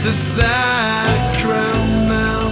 the sacrament,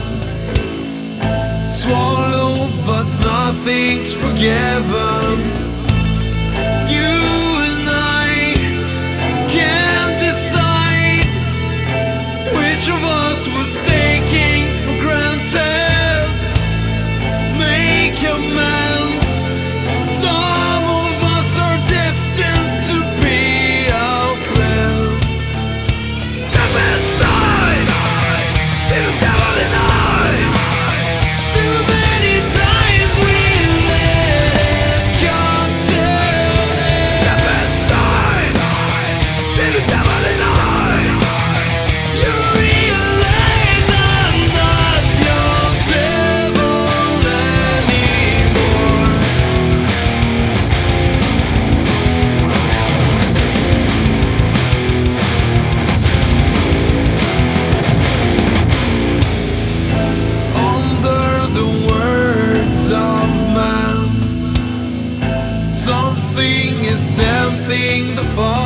swallowed but nothing's forgiven. You and I can't decide which of us was taking for granted. Make amends. Some of us are destined to be outlive. Step inside, see the devil in eye. Too many times we let it conceal. Step inside, see the devil in eye. You realize I'm not your devil anymore. Under the words of man, something is tempting the fall.